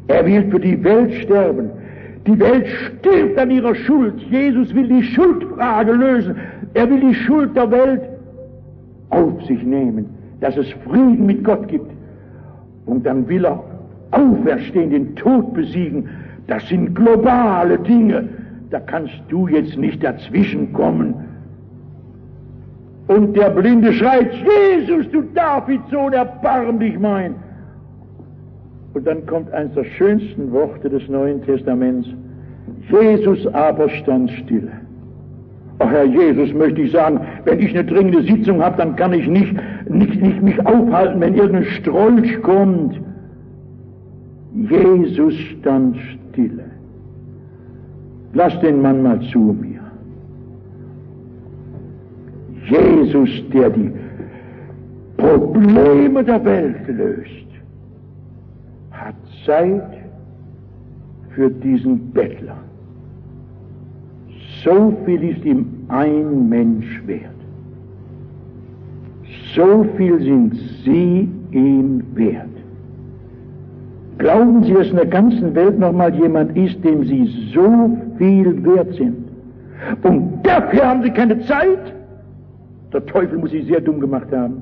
Er will für die Welt sterben. Die Welt stirbt an ihrer Schuld. Jesus will die Schuldfrage lösen. Er will die Schuld der Welt auf sich nehmen, dass es Frieden mit Gott gibt. Und dann will er auferstehen, den Tod besiegen. Das sind globale Dinge. Da kannst du jetzt nicht dazwischenkommen. Und der Blinde schreit, Jesus, du Davids Sohn, erbarm dich mein. Und dann kommt eines der schönsten Worte des Neuen Testaments. Jesus aber stand stille. Ach Herr Jesus, möchte ich sagen, wenn ich eine dringende Sitzung habe, dann kann ich nicht mich aufhalten, wenn irgendein Strolch kommt. Jesus stand stille. Lass den Mann mal zu mir. Jesus, der die Probleme der Welt löst, hat Zeit für diesen Bettler. So viel ist ihm ein Mensch wert. So viel sind Sie ihm wert. Glauben Sie, dass in der ganzen Welt noch mal jemand ist, dem Sie so viel wert sind? Und dafür haben Sie keine Zeit? Der Teufel muss Sie sehr dumm gemacht haben.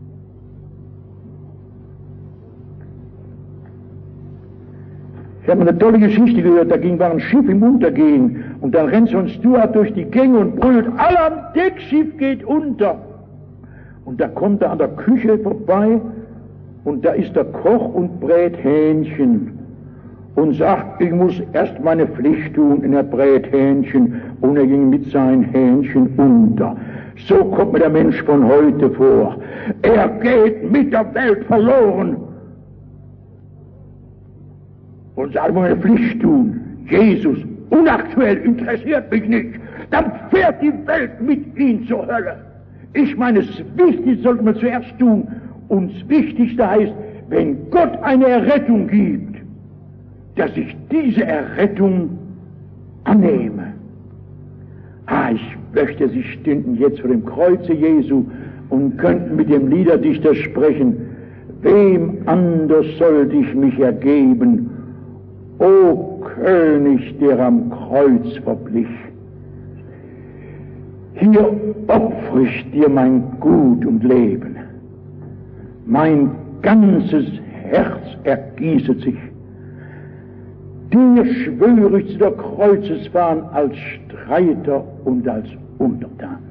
Ich habe eine tolle Geschichte gehört, war ein Schiff im Untergehen und dann rennt so ein Steward durch die Gänge und brüllt, alle am Deck, Schiff geht unter. Und da kommt er an der Küche vorbei und da ist der Koch und brät Hähnchen und sagt, ich muss erst meine Pflicht tun, und er brät Hähnchen und er ging mit seinen Hähnchen unter. So kommt mir der Mensch von heute vor. Er geht mit der Welt verloren. Und sagt, meine Pflicht tun. Jesus, unaktuell, interessiert mich nicht. Dann fährt die Welt mit ihm zur Hölle. Ich meine, das Wichtigste sollten wir zuerst tun. Und das Wichtigste heißt, wenn Gott eine Errettung gibt, dass ich diese Errettung annehme. Ich möchte, Sie stünden jetzt vor dem Kreuze Jesu und könnten mit dem Liederdichter sprechen, wem anders sollte ich mich ergeben, O König, der am Kreuz verblich. Hier opfere ich dir mein Gut und Leben. Mein ganzes Herz ergießet sich. Dir schwöre ich zu der Kreuzesfahne als Streiter und als Untertan.